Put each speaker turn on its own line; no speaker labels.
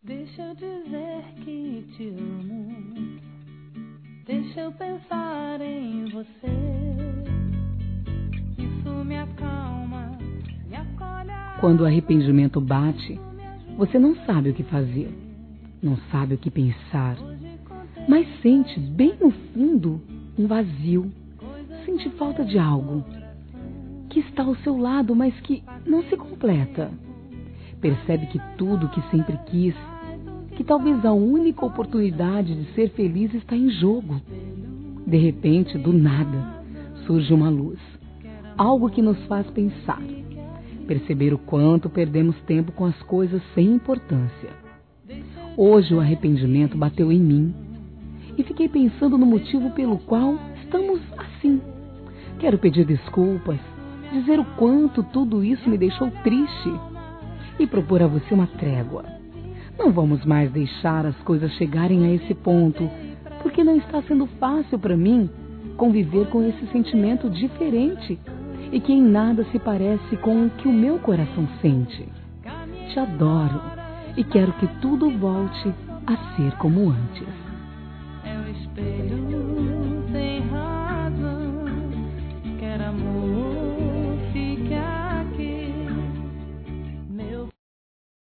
Deixa eu dizer que te amo. Deixa eu pensar em você. Isso me acalma, me acolhe.
Quando o arrependimento bate, você não sabe o que fazer, não sabe o que pensar, mas sente bem no fundo um vazio, sente falta de algo que está ao seu lado, mas que não se completa. Percebe que tudo que sempre quis, que talvez a única oportunidade de ser feliz está em jogo. De repente, do nada, surge uma luz, algo que nos faz pensar, perceber o quanto perdemos tempo com as coisas sem importância. Hoje o arrependimento bateu em mim e fiquei pensando no motivo pelo qual estamos assim. Quero pedir desculpas, dizer o quanto tudo isso me deixou triste e propor a você uma trégua. Não vamos mais deixar as coisas chegarem a esse ponto, porque não está sendo fácil para mim conviver com esse sentimento diferente e que em nada se parece com o que o meu coração sente. Te adoro e quero que tudo volte a ser como antes.
É o espelho